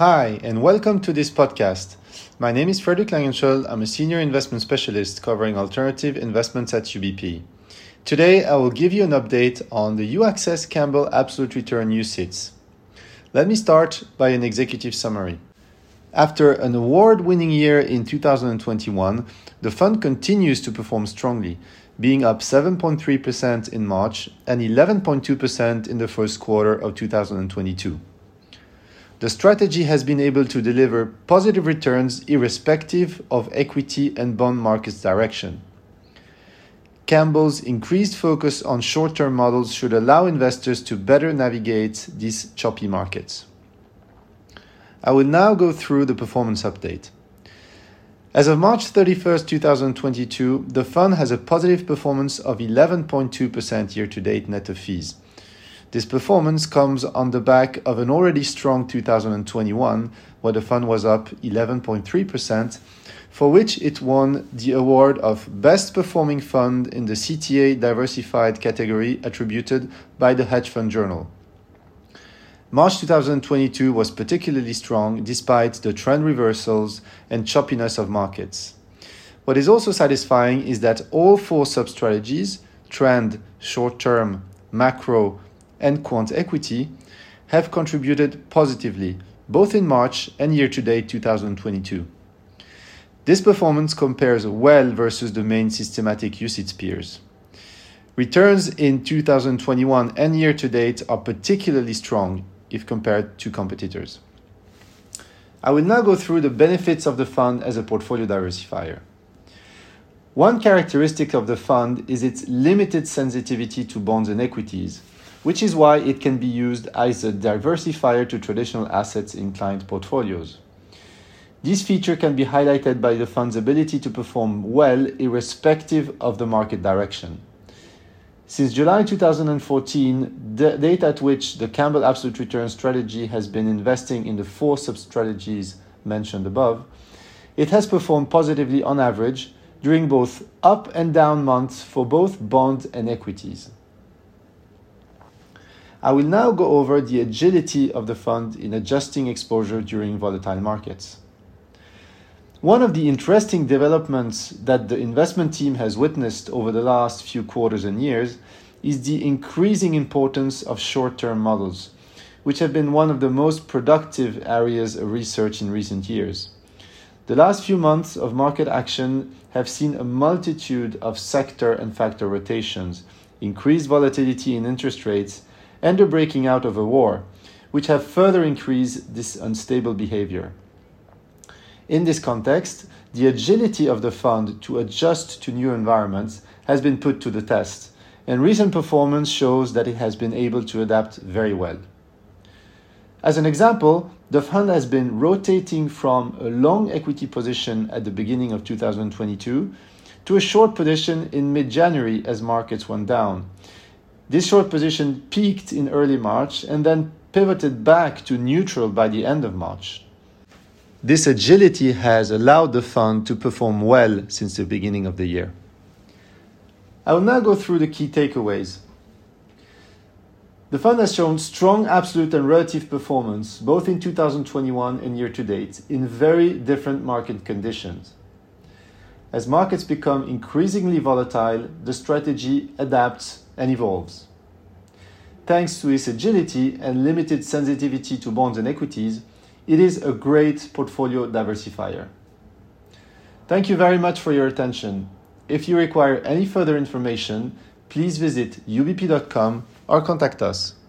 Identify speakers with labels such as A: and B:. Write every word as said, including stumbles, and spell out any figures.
A: Hi, and welcome to this podcast. My name is Frederick Langenschel. I'm a senior investment specialist covering alternative investments at U B P. Today, I will give you an update on the U-Access Campbell Absolute Return U C I T S. Let me start by an executive summary. After an award-winning year in two thousand twenty-one, the fund continues to perform strongly, being up seven point three percent in March and eleven point two percent in the first quarter of two thousand twenty-two. The strategy has been able to deliver positive returns irrespective of equity and bond markets direction. Campbell's increased focus on short-term models should allow investors to better navigate these choppy markets. I will now go through the performance update. As of March thirty-first, twenty twenty-two, the fund has a positive performance of eleven point two percent year-to-date net of fees. This performance comes on the back of an already strong two thousand twenty-one, where the fund was up eleven point three percent, for which it won the award of Best Performing Fund in the C T A Diversified category attributed by the Hedge Fund Journal. March twenty twenty-two was particularly strong despite the trend reversals and choppiness of markets. What is also satisfying is that all four sub-strategies, trend, short-term, macro, and quant equity, have contributed positively, both in March and year-to-date two thousand twenty-two. This performance compares well versus the main systematic U C I T S peers. Returns in two thousand twenty-one and year-to-date are particularly strong if compared to competitors. I will now go through the benefits of the fund as a portfolio diversifier. One characteristic of the fund is its limited sensitivity to bonds and equities, which is why it can be used as a diversifier to traditional assets in client portfolios. This feature can be highlighted by the fund's ability to perform well irrespective of the market direction. Since July two thousand fourteen, the date at which the Campbell Absolute Return strategy has been investing in the four sub-strategies mentioned above, it has performed positively on average during both up and down months for both bonds and equities. I will now go over the agility of the fund in adjusting exposure during volatile markets. One of the interesting developments that the investment team has witnessed over the last few quarters and years is the increasing importance of short-term models, which have been one of the most productive areas of research in recent years. The last few months of market action have seen a multitude of sector and factor rotations, increased volatility in interest rates, and the breaking out of a war, which have further increased this unstable behavior. In this context, the agility of the fund to adjust to new environments has been put to the test, and recent performance shows that it has been able to adapt very well. As an example, the fund has been rotating from a long equity position at the beginning of two thousand twenty-two to a short position in mid-January as markets went down. This short position peaked in early March and then pivoted back to neutral by the end of March. This agility has allowed the fund to perform well since the beginning of the year. I will now go through the key takeaways. The fund has shown strong absolute and relative performance both in two thousand twenty-one and year-to-date in very different market conditions. As markets become increasingly volatile, the strategy adapts and evolves. Thanks to its agility and limited sensitivity to bonds and equities, it is a great portfolio diversifier. Thank you very much for your attention. If you require any further information, please visit u b p dot com or contact us.